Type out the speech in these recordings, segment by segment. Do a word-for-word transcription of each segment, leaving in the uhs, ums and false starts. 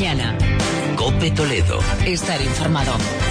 mañana. COPE Toledo. Estar informado.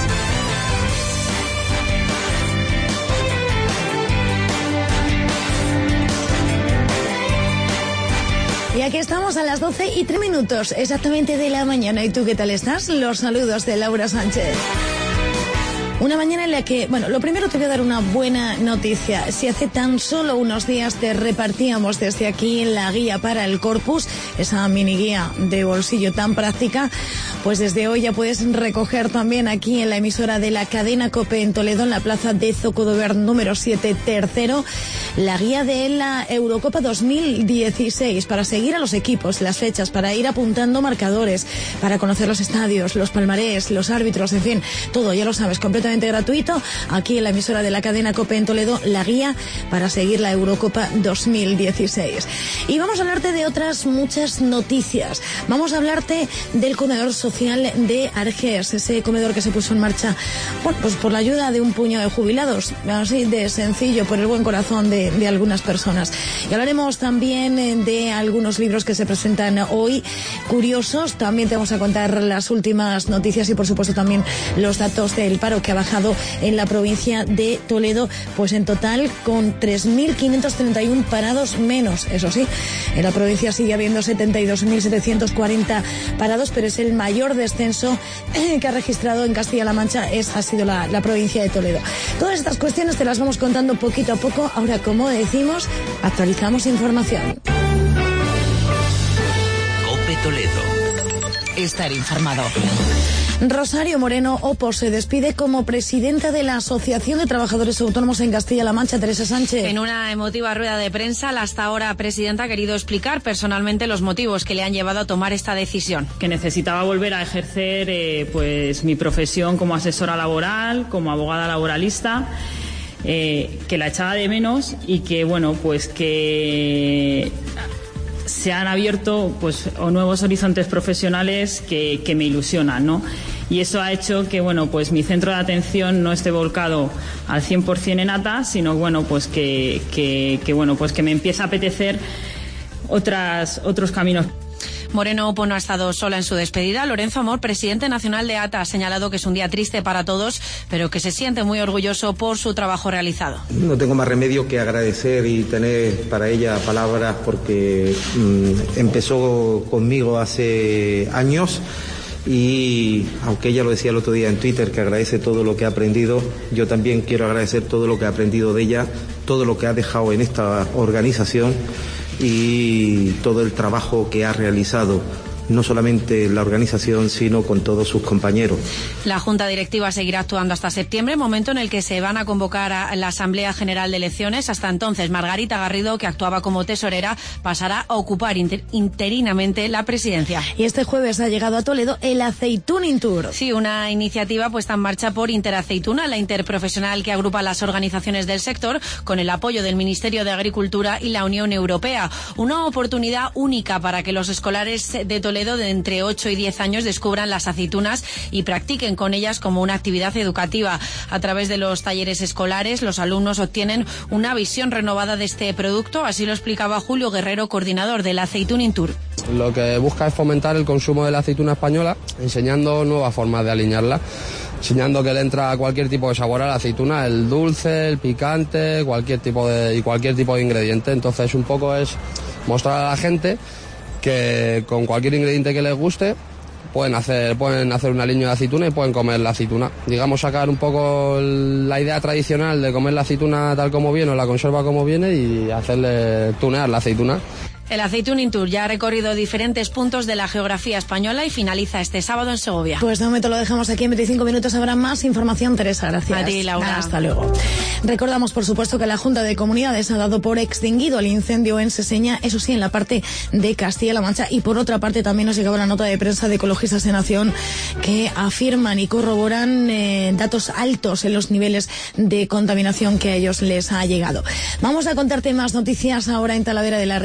Y aquí estamos a las doce y tres minutos exactamente de la mañana. ¿Y tú qué tal estás? Los saludos de Laura Sánchez. Una mañana en la que, bueno, lo primero te voy a dar una buena noticia. Si hace tan solo unos días te repartíamos desde aquí la guía para el Corpus, esa mini guía de bolsillo tan práctica, pues desde hoy ya puedes recoger también aquí en la emisora de la cadena COPE en Toledo, en la plaza de Zocodover número siete, tercero, la guía de la Eurocopa dos mil dieciséis, para seguir a los equipos, las fechas, para ir apuntando marcadores, para conocer los estadios, los palmarés, los árbitros, en fin, todo, ya lo sabes, completamente gratuito, aquí en la emisora de la cadena COPE en Toledo, la guía para seguir la Eurocopa dos mil dieciséis. Y vamos a hablarte de otras muchas noticias. Vamos a hablarte del comedor social de Argés, ese comedor que se puso en marcha, bueno, pues por la ayuda de un puñado de jubilados, así de sencillo, por el buen corazón de, de algunas personas. Y hablaremos también de algunos libros que se presentan hoy, curiosos. También te vamos a contar las últimas noticias y, por supuesto, también los datos del paro que ha bajado en la provincia de Toledo, pues en total con tres mil quinientos treinta y uno parados menos. Eso sí, en la provincia sigue habiendo setenta y dos mil setecientos cuarenta parados, pero es el mayor descenso que ha registrado en Castilla-La Mancha, es, ha sido la, la provincia de Toledo. Todas estas cuestiones te las vamos contando poquito a poco. Ahora, como decimos, actualizamos información. COPE Toledo. Estar informado. Rosario Moreno Opos se despide como presidenta de la Asociación de Trabajadores Autónomos en Castilla-La Mancha. Teresa Sánchez. En una emotiva rueda de prensa, la hasta ahora presidenta ha querido explicar personalmente los motivos que le han llevado a tomar esta decisión. Que necesitaba volver a ejercer eh, pues mi profesión como asesora laboral, como abogada laboralista, eh, que la echaba de menos y que, bueno, pues que se han abierto pues nuevos horizontes profesionales que, que me ilusionan, ¿no? Y eso ha hecho que, bueno, pues mi centro de atención no esté volcado al cien por ciento en ATA, sino, bueno, pues que, que, que bueno, pues que me empieza a apetecer otras, otros caminos. Moreno Opo no ha estado sola en su despedida. Lorenzo Amor, presidente nacional de ATA, ha señalado que es un día triste para todos, pero que se siente muy orgulloso por su trabajo realizado. No tengo más remedio que agradecer y tener para ella palabras, porque mmm, empezó conmigo hace años y aunque ella lo decía el otro día en Twitter, que agradece todo lo que ha aprendido, yo también quiero agradecer todo lo que he aprendido de ella, todo lo que ha dejado en esta organización y todo el trabajo que ha realizado, no solamente la organización, sino con todos sus compañeros. La Junta Directiva seguirá actuando hasta septiembre, momento en el que se van a convocar a la Asamblea General de Elecciones. Hasta entonces, Margarita Garrido, que actuaba como tesorera, pasará a ocupar inter- interinamente la presidencia. Y este jueves ha llegado a Toledo el Aceituning Tour. Sí, una iniciativa puesta en marcha por Interaceituna, la interprofesional que agrupa las organizaciones del sector, con el apoyo del Ministerio de Agricultura y la Unión Europea. Una oportunidad única para que los escolares de Toledo de entre ocho y diez años descubran las aceitunas y practiquen con ellas como una actividad educativa. A través de los talleres escolares, los alumnos obtienen una visión renovada de este producto, así lo explicaba Julio Guerrero, coordinador del Aceituning Tour. Lo que busca es fomentar el consumo de la aceituna española, enseñando nuevas formas de aliñarla, enseñando que le entra cualquier tipo de sabor a la aceituna, el dulce, el picante, cualquier tipo de, y cualquier tipo de ingrediente. Entonces, un poco es mostrar a la gente que con cualquier ingrediente que les guste pueden hacer pueden hacer un aliño de aceituna y pueden comer la aceituna. Digamos, sacar un poco la idea tradicional de comer la aceituna tal como viene o la conserva como viene y hacerle tunear la aceituna. El Aceituning Tour ya ha recorrido diferentes puntos de la geografía española y finaliza este sábado en Segovia. Pues de momento lo dejamos aquí en veinticinco minutos. Habrá más información, Teresa. Gracias. A ti, Laura. Hasta luego. Recordamos, por supuesto, que la Junta de Comunidades ha dado por extinguido el incendio en Seseña, eso sí, en la parte de Castilla-La Mancha. Y por otra parte también nos llegaba la nota de prensa de Ecologistas en Acción, que afirman y corroboran eh, datos altos en los niveles de contaminación que a ellos les ha llegado. Vamos a contarte más noticias ahora en Talavera de la Reina. Importante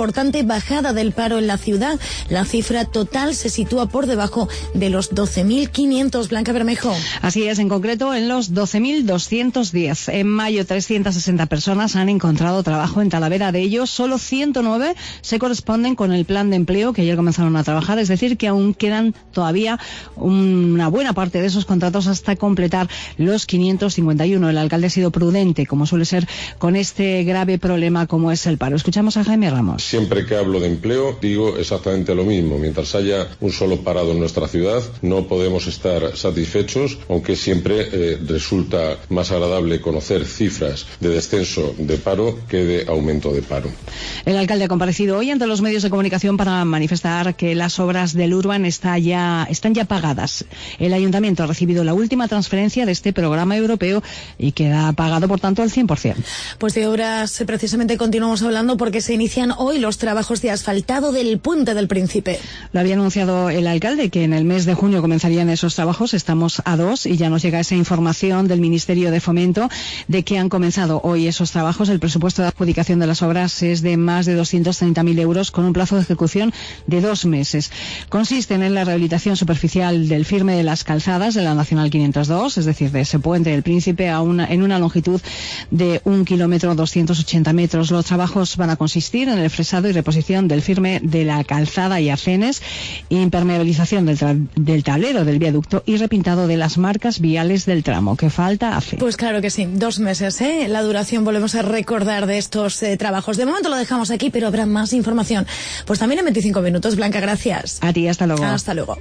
importante bajada del paro en la ciudad. La cifra total se sitúa por debajo de los doce mil quinientos. Blanca Bermejo. Así es, en concreto en los doce mil doscientos diez. En mayo, trescientas sesenta personas han encontrado trabajo en Talavera. De ellos, solo ciento nueve se corresponden con el plan de empleo que ayer comenzaron a trabajar. Es decir, que aún quedan todavía una buena parte de esos contratos hasta completar los quinientos cincuenta y uno. El alcalde ha sido prudente, como suele ser con este grave problema como es el paro. Escuchamos a Jaime Ramos. Siempre que hablo de empleo, digo exactamente lo mismo. Mientras haya un solo parado en nuestra ciudad, no podemos estar satisfechos, aunque siempre eh, resulta más agradable conocer cifras de descenso de paro que de aumento de paro. El alcalde ha comparecido hoy ante los medios de comunicación para manifestar que las obras del Urban está ya, están ya pagadas. El ayuntamiento ha recibido la última transferencia de este programa europeo y queda pagado, por tanto, al cien por ciento. Pues de obras precisamente continuamos hablando porque se inician hoy los trabajos de asfaltado del Puente del Príncipe. Lo había anunciado el alcalde, que en el mes de junio comenzarían esos trabajos. Estamos a dos y ya nos llega esa información del Ministerio de Fomento de que han comenzado hoy esos trabajos. El presupuesto de adjudicación de las obras es de más de doscientos treinta mil euros con un plazo de ejecución de dos meses. Consisten en la rehabilitación superficial del firme de las calzadas de la Nacional quinientos dos, es decir, de ese Puente del Príncipe a una, en una longitud de un kilómetro doscientos ochenta metros. Los trabajos van a consistir en el fresado y reposición del firme de la calzada y arcenes, impermeabilización del, del tablero del viaducto y repintado de las marcas viales del tramo. ¿Qué falta hace? Pues claro que sí, dos meses, ¿eh? La duración, volvemos a recordar, de estos eh, trabajos. De momento lo dejamos aquí, pero habrá más información. Pues también en veinticinco minutos. Blanca, gracias. A ti, hasta luego. Hasta luego.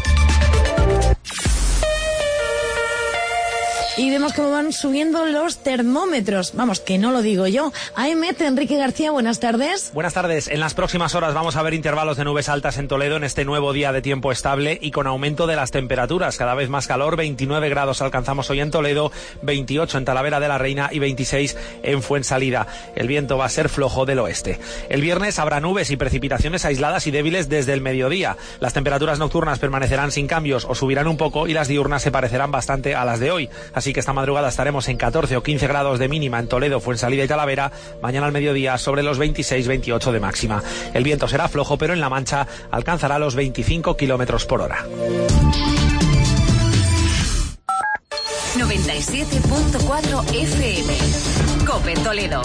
Y vemos cómo van subiendo los termómetros. Vamos, que no lo digo yo. A M T, Enrique García, buenas tardes. Buenas tardes. En las próximas horas vamos a ver intervalos de nubes altas en Toledo en este nuevo día de tiempo estable y con aumento de las temperaturas. Cada vez más calor, veintinueve grados alcanzamos hoy en Toledo, veintiocho en Talavera de la Reina y veintiséis en Fuensalida. El viento va a ser flojo del oeste. El viernes habrá nubes y precipitaciones aisladas y débiles desde el mediodía. Las temperaturas nocturnas permanecerán sin cambios o subirán un poco y las diurnas se parecerán bastante a las de hoy. Así que esta madrugada estaremos en catorce o quince grados de mínima en Toledo, Fuensalida y Talavera. Mañana al mediodía sobre los veintiséis veintiocho de máxima. El viento será flojo, pero en La Mancha alcanzará los veinticinco kilómetros por hora. noventa y siete punto cuatro F M. COPE Toledo.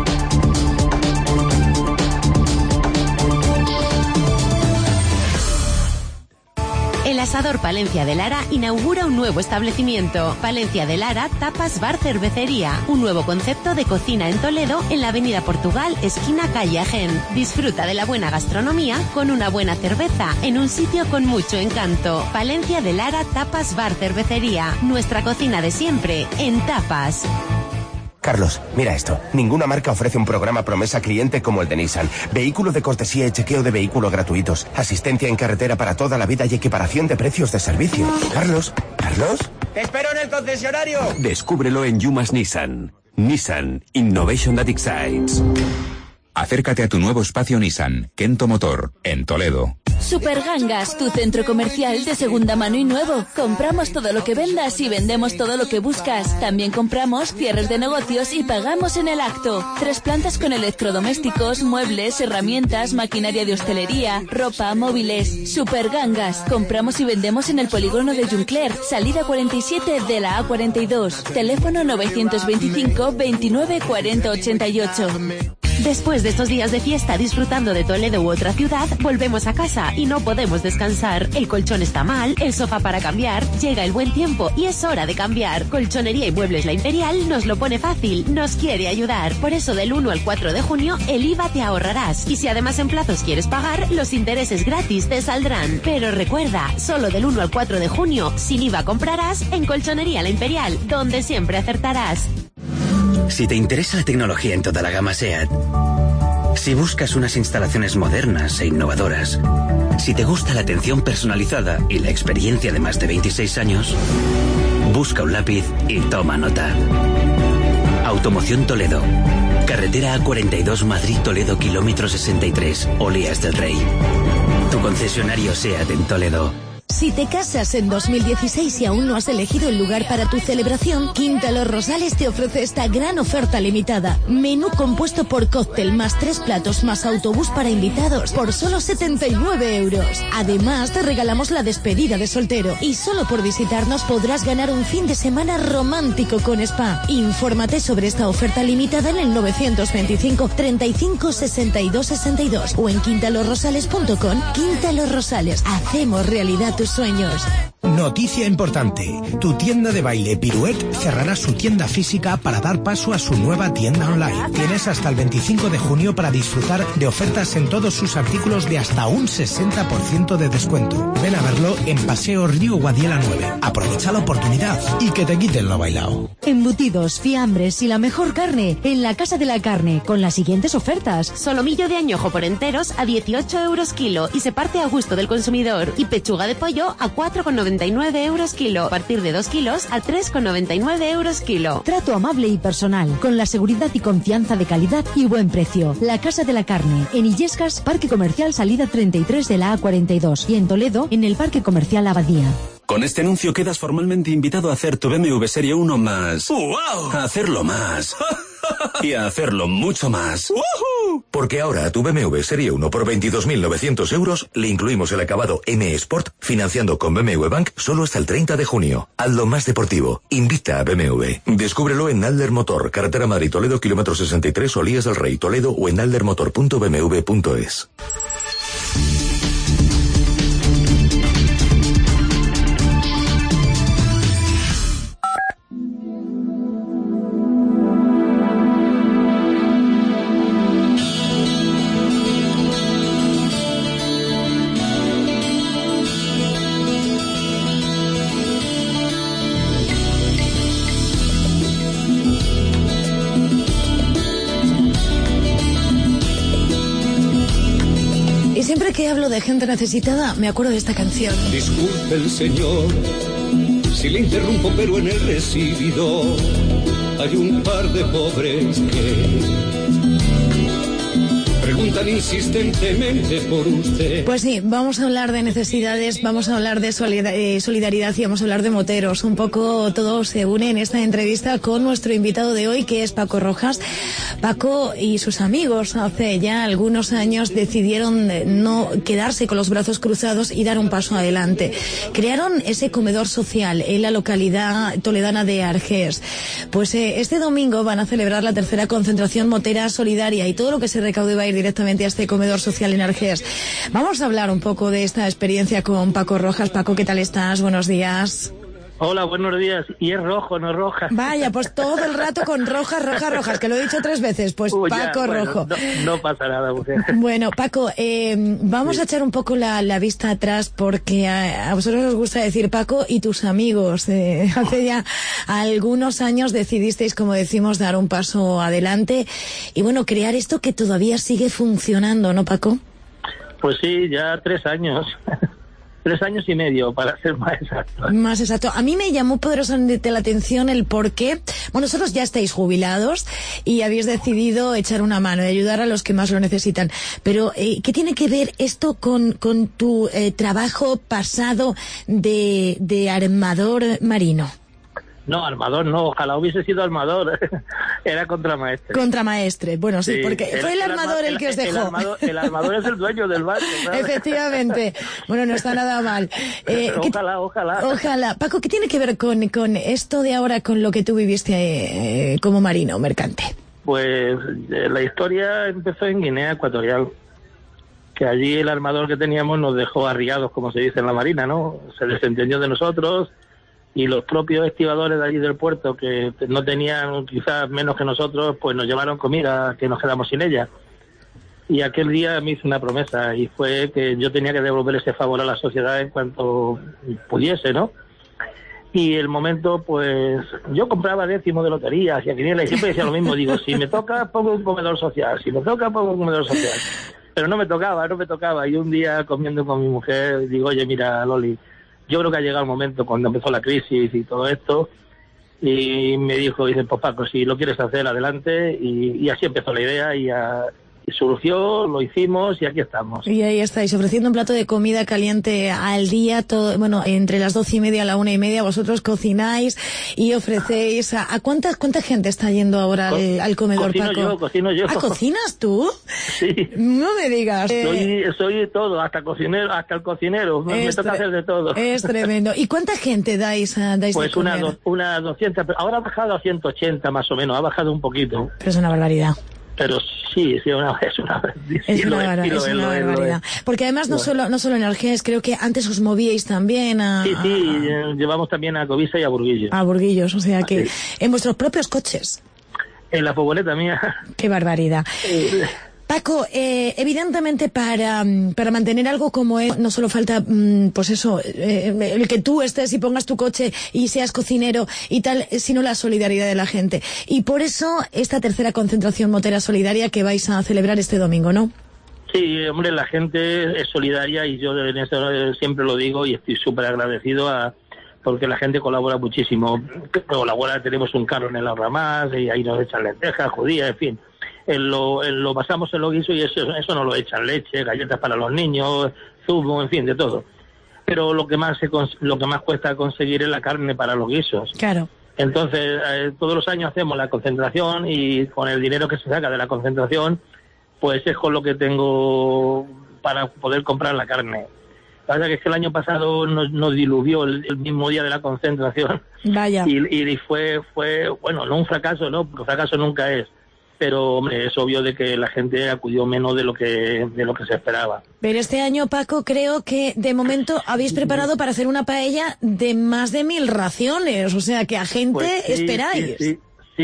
El Asador Palencia de Lara inaugura un nuevo establecimiento. Palencia de Lara Tapas Bar Cervecería. Un nuevo concepto de cocina en Toledo, en la avenida Portugal, esquina calle Agen. Disfruta de la buena gastronomía con una buena cerveza en un sitio con mucho encanto. Palencia de Lara Tapas Bar Cervecería. Nuestra cocina de siempre en tapas. Carlos, mira esto. Ninguna marca ofrece un programa promesa cliente como el de Nissan. Vehículo de cortesía y chequeo de vehículo gratuitos. Asistencia en carretera para toda la vida y equiparación de precios de servicio. Carlos, ¿Carlos? ¡Te espero en el concesionario! Descúbrelo en Yumas Nissan. Nissan. Innovation that excites. Acércate a tu nuevo espacio Nissan, Kento Motor, en Toledo. Supergangas, tu centro comercial de segunda mano y nuevo. Compramos todo lo que vendas y vendemos todo lo que buscas. También compramos cierres de negocios y pagamos en el acto. Tres plantas con electrodomésticos, muebles, herramientas, maquinaria de hostelería, ropa, móviles. Supergangas, compramos y vendemos en el polígono de Juncler, salida cuarenta y siete de la A cuarenta y dos. Teléfono novecientos veinticinco veintinueve cuarenta ochenta y ocho. Después de estos días de fiesta disfrutando de Toledo u otra ciudad, volvemos a casa y no podemos descansar. El colchón está mal, el sofá para cambiar, llega el buen tiempo y es hora de cambiar. Colchonería y Muebles La Imperial nos lo pone fácil, nos quiere ayudar. Por eso del uno al cuatro de junio el I V A te ahorrarás. Y si además en plazos quieres pagar, los intereses gratis te saldrán. Pero recuerda, solo del uno al cuatro de junio, sin I V A comprarás en Colchonería La Imperial, donde siempre acertarás. Si te interesa la tecnología en toda la gama SEAT, si buscas unas instalaciones modernas e innovadoras, si te gusta la atención personalizada y la experiencia de más de veintiséis años, busca un lápiz y toma nota. Automoción Toledo. Carretera A cuarenta y dos Madrid-Toledo, kilómetro sesenta y tres, Olías del Rey. Tu concesionario SEAT en Toledo. Si te casas en dos mil dieciséis y aún no has elegido el lugar para tu celebración, Quinta Los Rosales te ofrece esta gran oferta limitada. Menú compuesto por cóctel más tres platos más autobús para invitados por solo setenta y nueve euros. Además, te regalamos la despedida de soltero y solo por visitarnos podrás ganar un fin de semana romántico con spa. Infórmate sobre esta oferta limitada en el novecientos veinticinco, treinta y cinco, sesenta y dos, sesenta y dos o en quinta los rosales punto com. Quinta Los Rosales, hacemos realidad tus sueños. Noticia importante. Tu tienda de baile Pirouette cerrará su tienda física para dar paso a su nueva tienda online. Tienes hasta el veinticinco de junio para disfrutar de ofertas en todos sus artículos de hasta un sesenta por ciento de descuento. Ven a verlo en Paseo Río Guadiela nueve. Aprovecha la oportunidad y que te quiten lo bailado. Embutidos, fiambres y la mejor carne en la Casa de la Carne con las siguientes ofertas. Solomillo de añojo por enteros a dieciocho euros kilo y se parte a gusto del consumidor. Y pechuga de pollo a cuatro con noventa y nueve euros kilo. A partir de dos kilos a tres con noventa y nueve euros kilo. Trato amable y personal, con la seguridad y confianza de calidad y buen precio. La Casa de la Carne, en Illescas, Parque Comercial Salida treinta y tres de la A cuarenta y dos y en Toledo, en el Parque Comercial Abadía. Con este anuncio quedas formalmente invitado a hacer tu B M W Serie uno más. ¡Wow! A hacerlo más. Y a hacerlo mucho más. ¡Woohoo! Porque ahora a tu B M W Serie uno por veintidós mil novecientos euros le incluimos el acabado M Sport financiando con B M W Bank solo hasta el treinta de junio. Hazlo más deportivo. Invita a B M W. Descúbrelo en Alder Motor, carretera Madrid-Toledo, kilómetro sesenta y tres, Olías del Rey, Toledo o en aldermotor punto b m w punto es. Siempre que hablo de gente necesitada, me acuerdo de esta canción. Disculpe el señor, si le interrumpo, pero en el recibidor hay un par de pobres que preguntan insistentemente por usted. Pues sí, vamos a hablar de necesidades, vamos a hablar de solidaridad y vamos a hablar de moteros. Un poco todo se une en esta entrevista con nuestro invitado de hoy, que es Paco Rojas. Paco y sus amigos hace ya algunos años decidieron no quedarse con los brazos cruzados y dar un paso adelante. Crearon ese comedor social en la localidad toledana de Argés. Pues eh, este domingo van a celebrar la tercera concentración motera solidaria y todo lo que se recaude va a ir directamente a este comedor social en Argés. Vamos a hablar un poco de esta experiencia con Paco Rojas. Paco, ¿qué tal estás? Buenos días. Hola, buenos días. Y es rojo, no roja. Vaya, pues todo el rato con rojas, rojas, rojas, que lo he dicho tres veces. Pues Uy, Paco ya, bueno, Rojo. No, no pasa nada, mujer. Bueno, Paco, eh, vamos sí. a echar un poco la, la vista atrás porque a, a vosotros os gusta decir Paco y tus amigos. Eh, hace ya algunos años decidisteis, como decimos, dar un paso adelante y bueno, crear esto que todavía sigue funcionando, ¿no, Paco? Pues sí, ya tres años. Tres años y medio, para ser más exacto. Más exacto. A mí me llamó poderosamente la atención el por qué. Bueno, vosotros ya estáis jubilados y habéis decidido echar una mano y ayudar a los que más lo necesitan. Pero, eh, ¿qué tiene que ver esto con, con tu eh, trabajo pasado de, de armador marino? No, armador no, ojalá hubiese sido armador. Era contramaestre. Contramaestre, bueno, sí, sí porque el, fue el, el armador el, el que os dejó. El armador, el armador es el dueño del barco, ¿sabes? Efectivamente. Bueno, no está nada mal. Eh, ojalá, ¿qué, ojalá. Ojalá. Paco, ¿qué tiene que ver con, con esto de ahora, con lo que tú viviste eh, como marino mercante? Pues eh, la historia empezó en Guinea Ecuatorial, que allí el armador que teníamos nos dejó arriados, como se dice en la marina, ¿no? Se desentendió de nosotros. Y los propios estibadores de allí del puerto, que no tenían quizás menos que nosotros, pues nos llevaron comida, que nos quedamos sin ella. Y aquel día me hice una promesa, y fue que yo tenía que devolver ese favor a la sociedad en cuanto pudiese, ¿no? Y el momento, pues, yo compraba décimos de loterías y a quinielas, y siempre decía lo mismo, digo, si me toca, pongo un comedor social, si me toca, pongo un comedor social. Pero no me tocaba, no me tocaba. Y un día, comiendo con mi mujer, digo, oye, mira, Loli, yo creo que ha llegado el momento cuando empezó la crisis y todo esto, y me dijo, dice, pues Paco, si lo quieres hacer, adelante, y, y así empezó la idea, y, a, Y surgió, lo hicimos y aquí estamos. Y ahí estáis, ofreciendo un plato de comida caliente al día, todo, bueno, entre las doce y media a la una y media, vosotros cocináis y ofrecéis. ¿A, a cuánta, cuánta gente está yendo ahora Co al, al comedor, cocino Paco? Yo, cocino yo. ¿Ah, cocinas tú? Sí. No me digas. Soy, soy todo, hasta cocinero, hasta el cocinero. Me toca hacer de todo. Es tremendo. ¿Y cuánta gente dais, uh, dais pues de comer? Pues una, una doscientas, ahora ha bajado a ciento ochenta más o menos, ha bajado un poquito. Pero es una barbaridad. Pero sí, sí, una, es una, sí, es una, es, es una barbaridad. Porque además no solo no solo energías, creo que antes os movíais también a... Sí, sí, a, llevamos también a Covisa y a Burguillos. A Burguillos, o sea que sí. En vuestros propios coches. En la furgoneta mía. Qué barbaridad. Eh, Paco, eh, evidentemente para, para mantener algo como es, no solo falta, pues eso, eh, el que tú estés y pongas tu coche y seas cocinero y tal, sino la solidaridad de la gente. Y por eso esta tercera concentración motera solidaria que vais a celebrar este domingo, ¿no? Sí, hombre, la gente es solidaria y yo en eso siempre lo digo y estoy súper agradecido a... porque la gente colabora muchísimo. Colabora, tenemos un carro en el Arramás y ahí nos echan lentejas, judías, en fin. En lo, en lo pasamos en lo guiso y eso, eso nos lo echan, leche, galletas para los niños, zumo, en fin, de todo. Pero lo que más se, lo que más cuesta conseguir es la carne para los guisos. Claro. Entonces, eh, todos los años hacemos la concentración y con el dinero que se saca de la concentración, pues es con lo que tengo para poder comprar la carne. La verdad que es que el año pasado nos, nos diluvió el, el mismo día de la concentración. Vaya. Y, y fue, fue, bueno, no un fracaso, ¿no? Porque fracaso nunca es. Pero, hombre, es obvio de que la gente acudió menos de lo que de lo que se esperaba. Pero este año, Paco, creo que de momento habéis preparado para hacer una paella de más de mil raciones. O sea, que a gente pues sí, esperáis. Sí, sí, sí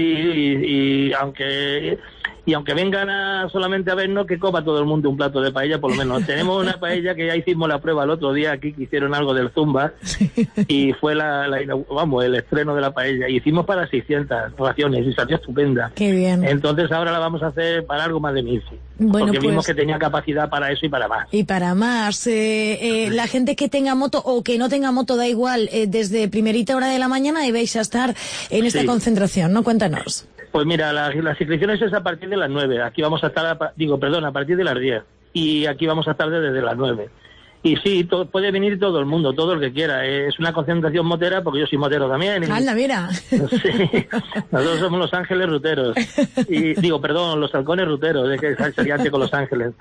y, y aunque... Y aunque vengan a solamente a vernos, que coma todo el mundo un plato de paella, por lo menos. Tenemos una paella que ya hicimos la prueba el otro día aquí, que hicieron algo del Zumba, y fue la, la vamos, el estreno de la paella. Y hicimos para seiscientas raciones y salió estupenda. Qué bien. Entonces ahora la vamos a hacer para algo más de mil. Bueno, porque pues, vimos que tenía capacidad para eso y para más. Y para más. Eh, eh, la gente que tenga moto o que no tenga moto, da igual, eh, desde primerita hora de la mañana y vais a estar en esta sí. concentración, ¿no? Cuéntanos. Pues mira, la, las inscripciones es a partir de las nueve. Aquí vamos a estar, a, digo, perdón, a partir de las diez. Y aquí vamos a estar desde las nueve. Y sí, to, puede venir todo el mundo, todo el que quiera. Es una concentración motera, porque yo soy motero también. Y, ¡Anda, mira! Sí, nosotros somos los ángeles ruteros. Y digo, perdón, los halcones ruteros, es que sería antes con los ángeles.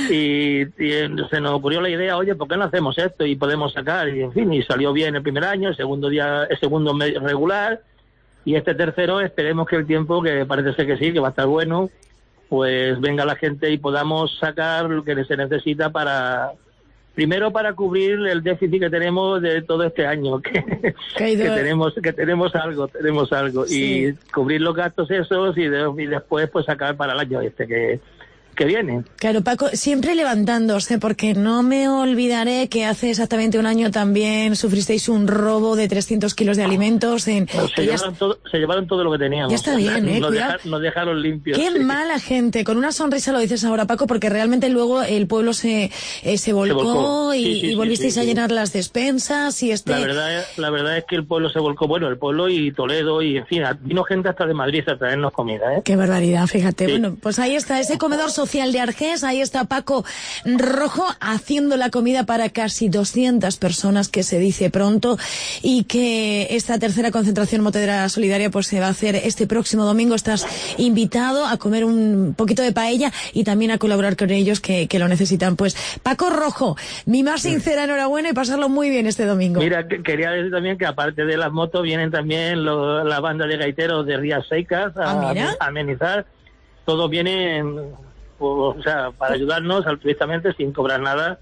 Y, y se nos ocurrió la idea, oye, ¿por qué no hacemos esto? Y podemos sacar, y en fin, y salió bien el primer año, el segundo día, el segundo regular. Y este tercero, esperemos que el tiempo, que parece ser que sí, que va a estar bueno, pues venga la gente y podamos sacar lo que se necesita para, primero para cubrir el déficit que tenemos de todo este año, que, que tenemos que tenemos algo, tenemos algo, sí. Y cubrir los gastos esos y, de, y después pues sacar para el año este que... que viene. Claro, Paco, siempre levantándose, porque no me olvidaré que hace exactamente un año también sufristeis un robo de trescientos kilos de alimentos. En, no, se, llevaron todo, se llevaron todo lo que teníamos. Ya está bien, ¿eh? Nos, dejar, nos dejaron limpios. Qué sí. mala gente. Con una sonrisa lo dices ahora, Paco, porque realmente luego el pueblo se, eh, se volcó, se volcó. y, sí, sí, y volvisteis sí, sí, a llenar sí. las despensas y este... La verdad, la verdad es que el pueblo se volcó, bueno, el pueblo y Toledo y, en fin, vino gente hasta de Madrid a traernos comida, ¿eh? Qué barbaridad, fíjate. Sí. Bueno, pues ahí está ese comedor social de Argés, ahí está Paco Rojo haciendo la comida para casi doscientas personas, que se dice pronto, y que esta tercera concentración motera solidaria pues se va a hacer este próximo domingo. Estás invitado a comer un poquito de paella y también a colaborar con ellos que, que lo necesitan. Pues Paco Rojo, mi más sincera enhorabuena y pasarlo muy bien este domingo. Mira, que, quería decir también que aparte de las motos vienen también lo, la banda de gaiteros de Rías Secas a, ¿Ah, mira? a amenizar. Todos vienen, o sea, para ayudarnos altruistamente sin cobrar nada.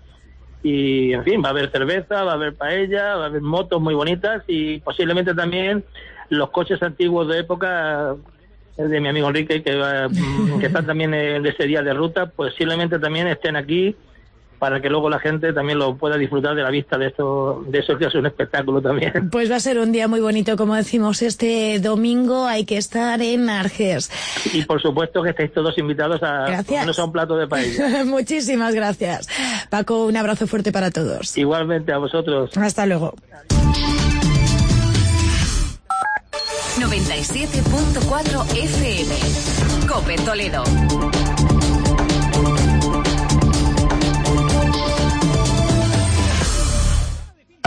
Y, en fin, va a haber cerveza, va a haber paella, va a haber motos muy bonitas y posiblemente también los coches antiguos de época de mi amigo Enrique, que, va, que están también de ese día de ruta, posiblemente también estén aquí para que luego la gente también lo pueda disfrutar de la vista de esto, de eso que es un espectáculo también. Pues va a ser un día muy bonito, como decimos, este domingo hay que estar en Argés. Y por supuesto que estáis todos invitados a comernos a un plato de paella. Muchísimas gracias. Paco, un abrazo fuerte para todos. Igualmente a vosotros. Hasta luego. noventa y siete punto cuatro F M. COPE Toledo.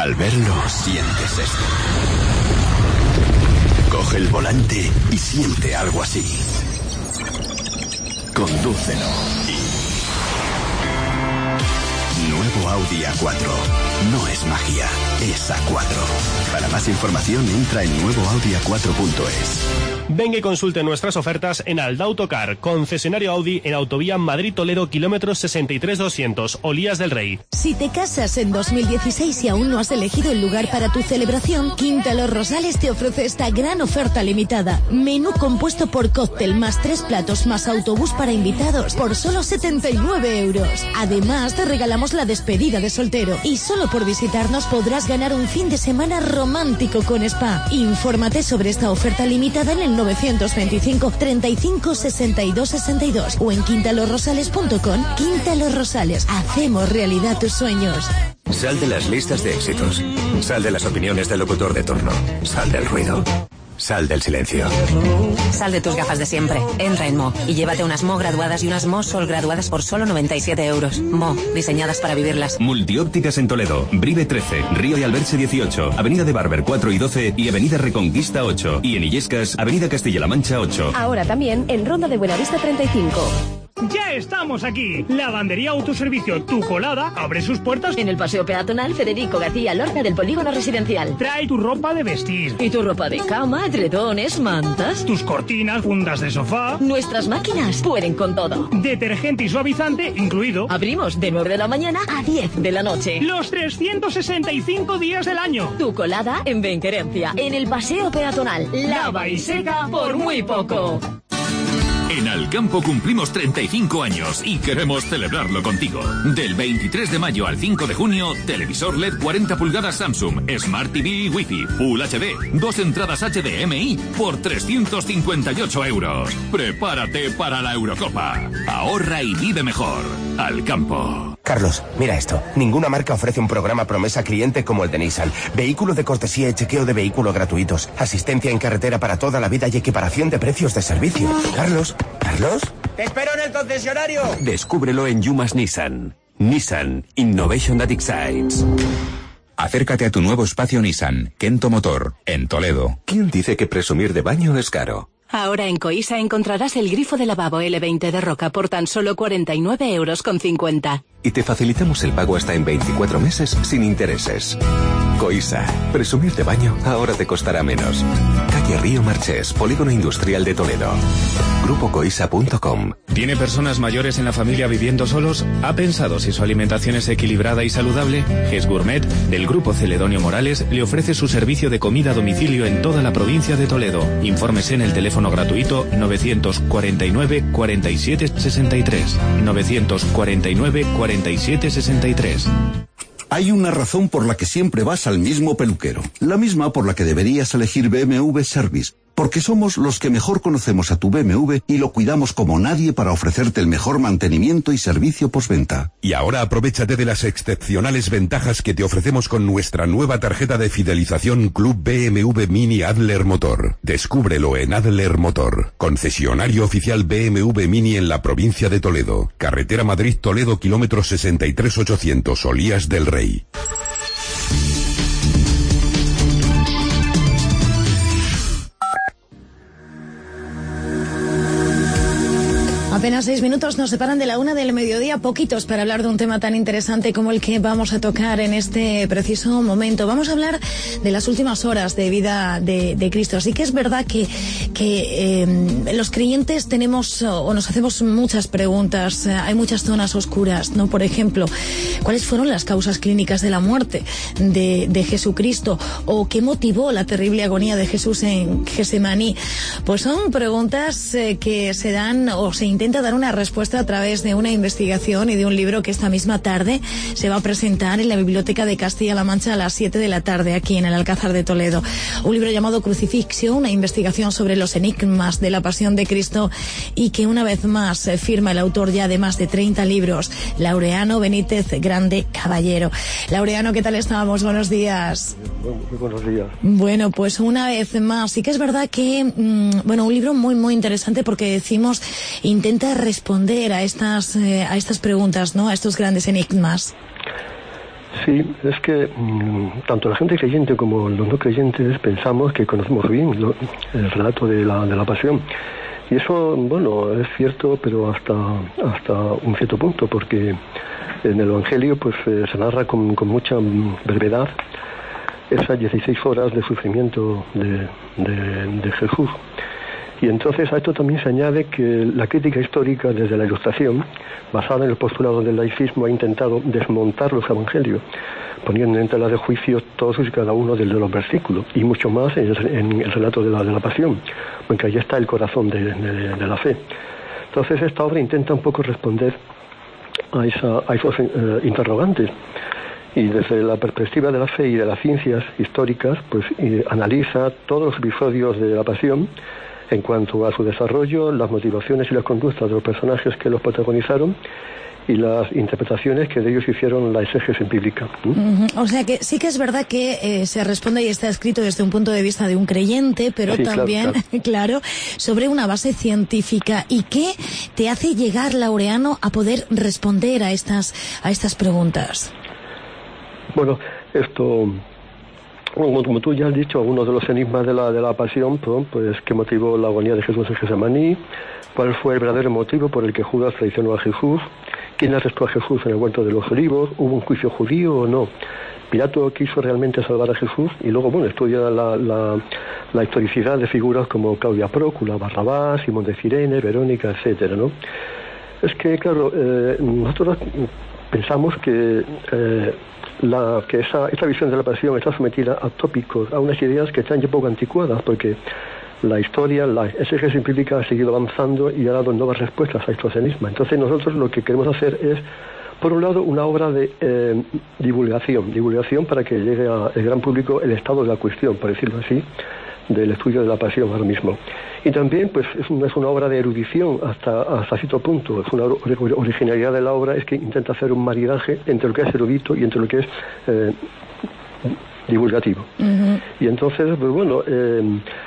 Al verlo, sientes esto. Coge el volante y siente algo así. Condúcelo. Nuevo Audi A cuatro. No es magia, es A cuatro. Para más información entra en nuevo audi a cuatro punto es. Venga y consulte nuestras ofertas en Aldautocar, concesionario Audi en Autovía Madrid-Toledo, kilómetros sesenta y tres doscientos, Olías del Rey. Si te casas en dos mil dieciséis y aún no has elegido el lugar para tu celebración, Quinta Los Rosales te ofrece esta gran oferta limitada. Menú compuesto por cóctel más tres platos más autobús para invitados por solo setenta y nueve euros. Además, te regalamos la despedida de soltero y solo por visitarnos podrás ganar un fin de semana romántico con spa. Infórmate sobre esta oferta limitada en el novecientos veinticinco, treinta y cinco, sesenta y dos, sesenta y dos o en quinta los rosales punto com. Quinta Los Rosales, hacemos realidad tus sueños. Sal de las listas de éxitos. Sal de las opiniones del locutor de turno. Sal del ruido. Sal del silencio. Sal de tus gafas de siempre. Entra en Mo y llévate unas Mo graduadas y unas Mo Sol graduadas por solo noventa y siete euros. Mo, diseñadas para vivirlas. Multiópticas en Toledo, Brive trece, Río y Alberche dieciocho, Avenida de Barber cuatro y doce y Avenida Reconquista ocho. Y en Illescas, Avenida Castilla-La Mancha ocho. Ahora también en Ronda de Buenavista treinta y cinco. ¡Ya estamos aquí! Lavandería Autoservicio Tu Colada abre sus puertas en el Paseo Peatonal Federico García Lorca del Polígono Residencial. Trae tu ropa de vestir. Y tu ropa de cama, edredones, mantas. Tus cortinas, fundas de sofá. Nuestras máquinas pueden con todo. Detergente y suavizante incluido. Abrimos de nueve de la mañana a diez de la noche. Los trescientos sesenta y cinco días del año. Tu Colada en Benquerencia. En el Paseo Peatonal. Lava y seca por muy poco. En Alcampo cumplimos treinta y cinco años y queremos celebrarlo contigo. Del veintitrés de mayo al cinco de junio, televisor L E D cuarenta pulgadas Samsung, Smart T V y Wi-Fi, Full H D, dos entradas H D M I por trescientos cincuenta y ocho euros. Prepárate para la Eurocopa. Ahorra y vive mejor. Alcampo. Carlos, mira esto. Ninguna marca ofrece un programa promesa cliente como el de Nissan. Vehículo de cortesía y chequeo de vehículo gratuitos. Asistencia en carretera para toda la vida y equiparación de precios de servicio. Carlos, ¿Carlos? ¡Te espero en el concesionario! Descúbrelo en Yumas Nissan. Nissan Innovation That Excites. Acércate a tu nuevo espacio Nissan, Kento Motor, en Toledo. ¿Quién dice que presumir de baño es caro? Ahora en Coisa encontrarás el grifo de lavabo L veinte de Roca por tan solo cuarenta y nueve euros con cincuenta. Y te facilitamos el pago hasta en veinticuatro meses sin intereses. Coisa, presumir de baño ahora te costará menos. Calle Río Marchés, Polígono Industrial de Toledo. grupo coisa punto com. ¿Tiene personas mayores en la familia viviendo solos? ¿Ha pensado si su alimentación es equilibrada y saludable? Ges Gourmet, del Grupo Celedonio Morales, le ofrece su servicio de comida a domicilio en toda la provincia de Toledo. Infórmese en el teléfono gratuito novecientos cuarenta y nueve, cuarenta y siete, sesenta y tres. novecientos cuarenta y nueve, cuarenta y siete, sesenta y tres. Hay una razón por la que siempre vas al mismo peluquero. La misma por la que deberías elegir B M W Service. Porque somos los que mejor conocemos a tu B M W y lo cuidamos como nadie para ofrecerte el mejor mantenimiento y servicio postventa. Y ahora aprovéchate de las excepcionales ventajas que te ofrecemos con nuestra nueva tarjeta de fidelización Club B M W Mini Adler Motor. Descúbrelo en Adler Motor, concesionario oficial B M W Mini en la provincia de Toledo. Carretera Madrid-Toledo, kilómetros sesenta y tres ochocientos, Olías del Rey. Apenas seis minutos nos separan de la una del mediodía, poquitos para hablar de un tema tan interesante como el que vamos a tocar en este preciso momento. Vamos a hablar de las últimas horas de vida de, de Cristo. Así que es verdad que, que eh, los creyentes tenemos o nos hacemos muchas preguntas. Hay muchas zonas oscuras, ¿no? Por ejemplo, ¿cuáles fueron las causas clínicas de la muerte de, de Jesucristo? ¿O qué motivó la terrible agonía de Jesús en Getsemaní? Pues son preguntas eh, que se dan o se intentan dar una respuesta a través de una investigación y de un libro que esta misma tarde se va a presentar en la Biblioteca de Castilla-La Mancha a las siete de la tarde aquí en el Alcázar de Toledo. Un libro llamado Crucifixio, una investigación sobre los enigmas de la pasión de Cristo y que una vez más eh, firma el autor ya de más de treinta libros, Laureano Benítez Grande Caballero. Laureano, ¿qué tal estamos? Buenos días. Muy buenos días. Bueno, pues una vez más, sí que es verdad que, mmm, bueno, un libro muy, muy interesante porque decimos, intenta responder a estas, eh, a estas preguntas, ¿no? A estos grandes enigmas. Sí, es que mmm, tanto la gente creyente como los no creyentes pensamos que conocemos bien lo, el relato de la, de la pasión. Y eso, bueno, es cierto, pero hasta hasta un cierto punto, porque en el Evangelio pues eh, se narra con, con mucha brevedad esas dieciséis horas de sufrimiento de, de, de Jesús. Y entonces a esto también se añade que la crítica histórica desde la Ilustración, basada en el postulado del laicismo, ha intentado desmontar los evangelios, poniendo en tela de juicio todos y cada uno de los versículos, y mucho más en el, en el relato de la, de la pasión, porque ahí está el corazón de, de, de la fe. Entonces esta obra intenta un poco responder a, esa, a esos eh, interrogantes, y desde la perspectiva de la fe y de las ciencias históricas, pues eh, analiza todos los episodios de la pasión, en cuanto a su desarrollo, las motivaciones y las conductas de los personajes que los protagonizaron y las interpretaciones que de ellos hicieron la exégesis bíblica. ¿Mm? Uh-huh. O sea que sí que es verdad que eh, se responde y está escrito desde un punto de vista de un creyente, pero sí, también, claro, claro. claro, sobre una base científica. ¿Y qué te hace llegar, Laureano, a poder responder a estas, a estas preguntas? Bueno, esto... Como, como tú ya has dicho, algunos de los enigmas de la, de la pasión, pues, pues qué motivó la agonía de Jesús en Getsemaní, cuál fue el verdadero motivo por el que Judas traicionó a Jesús, quién arrestó a Jesús en el huerto de los olivos, hubo un juicio judío o no, Pilato quiso realmente salvar a Jesús, y luego, bueno, estudia la, la, la historicidad de figuras como Claudia Prócula, Barrabás, Simón de Cirene, Verónica, etcétera, ¿no? Es que, claro, eh, nosotros pensamos que... Eh, La, que esa, esa visión de la pasión está sometida a tópicos, a unas ideas que están ya poco anticuadas, porque la historia, la exégesis bíblica ha seguido avanzando y ha dado nuevas respuestas a estos enigmas. Entonces nosotros lo que queremos hacer es, por un lado, una obra de eh, divulgación, divulgación para que llegue al gran público el estado de la cuestión, por decirlo así, del estudio de la pasión ahora mismo. Y también, pues, es una, es una obra de erudición hasta, hasta cierto punto. Es una originalidad de la obra, es que intenta hacer un maridaje entre lo que es erudito y entre lo que es eh, divulgativo. Uh-huh. Y entonces, pues bueno, eh,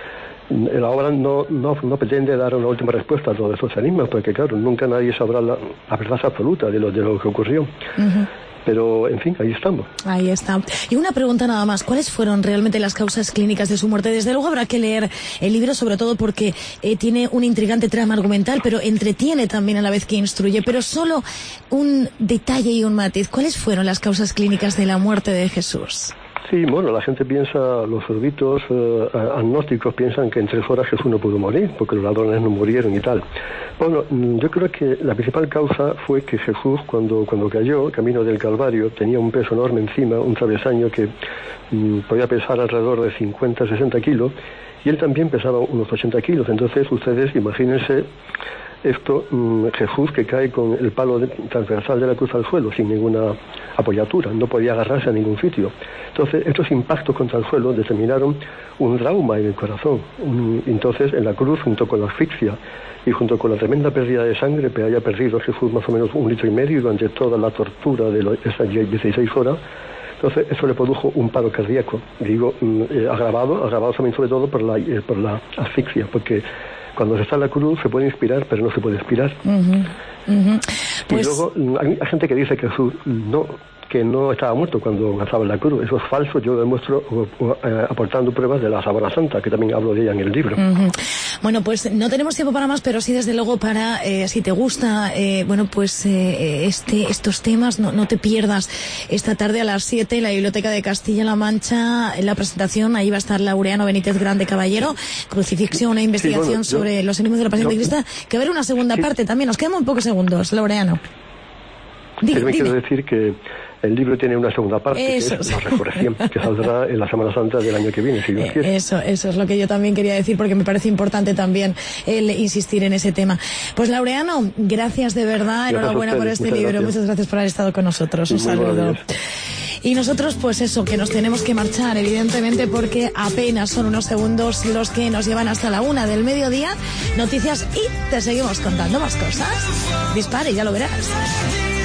la obra no, no, no pretende dar una última respuesta a todos estos enigmas, porque claro, nunca nadie sabrá la, la verdad absoluta de lo, de lo que ocurrió. Uh-huh. Pero, en fin, ahí estamos. Ahí está. Y una pregunta nada más. ¿Cuáles fueron realmente las causas clínicas de su muerte? Desde luego habrá que leer el libro, sobre todo porque eh, tiene una intrigante trama argumental, pero entretiene también a la vez que instruye. Pero solo un detalle y un matiz. ¿Cuáles fueron las causas clínicas de la muerte de Jesús? Sí, bueno, la gente piensa, los eruditos eh, agnósticos piensan que en tres horas Jesús no pudo morir, porque los ladrones no murieron y tal. Bueno, yo creo que la principal causa fue que Jesús, cuando cuando cayó, camino del Calvario, tenía un peso enorme encima, un travesaño que mm, podía pesar alrededor de cincuenta, sesenta kilos, y él también pesaba unos ochenta kilos. Entonces, ustedes imagínense esto, mmm, Jesús que cae con el palo de, transversal de la cruz al suelo, sin ninguna apoyatura, no podía agarrarse a ningún sitio. Entonces, estos impactos contra el suelo determinaron un trauma en el corazón. Un, entonces, en la cruz, junto con la asfixia y junto con la tremenda pérdida de sangre, que haya perdido Jesús más o menos un litro y medio durante toda la tortura de lo, esas dieciséis horas, entonces eso le produjo un paro cardíaco, digo, eh, agravado, agravado también sobre todo por la, eh, por la asfixia, porque cuando se está en la cruz se puede inspirar, pero no se puede expirar. Uh-huh. Uh-huh. Pues... Y luego hay, hay gente que dice que Jesús no, que no estaba muerto cuando estaba en la cruz. Eso es falso, yo lo demuestro eh, aportando pruebas de la Sábana Santa, que también hablo de ella en el libro. Uh-huh. Bueno, pues no tenemos tiempo para más, pero sí desde luego para, eh, si te gusta, eh, bueno, pues eh, este, estos temas, no, no te pierdas esta tarde a las siete en la Biblioteca de Castilla-La Mancha, en la presentación, ahí va a estar Laureano Benítez Grande Caballero, Crucifixión, una investigación sí, bueno, yo, sobre los enigmas de la Pasión de Cristo, que va a haber una segunda sí. parte también. Nos quedan muy pocos segundos, Laureano. Dime, me quiero decir que el libro tiene una segunda parte, eso, que es la resurrección, que saldrá en la Semana Santa del año que viene, si Dios quiere. Eso, eso es lo que yo también quería decir, porque me parece importante también el insistir en ese tema. Pues Laureano, gracias de verdad, gracias enhorabuena por este Muchas libro, gracias. Muchas gracias por haber estado con nosotros, un saludo. Y nosotros, pues eso, que nos tenemos que marchar, evidentemente, porque apenas son unos segundos los que nos llevan hasta la una del mediodía. Noticias y te seguimos contando más cosas. Dispare, ya lo verás.